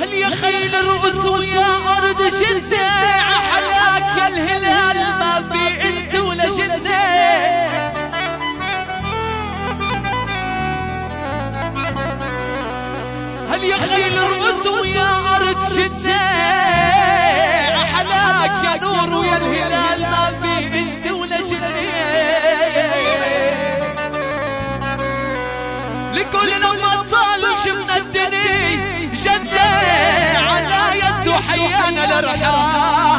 هل يا خيل الرؤوس ويا أرض جنة حلاك يا الهلال ما في إنس ولا جنة. هل يا خيل الرؤوس ويا أرض جنة حلاك يا نور ويا الهلال ما في إنس ولا جنة. لكل لو ما طالش من الدنيا جنة على يده حيانا الارحام.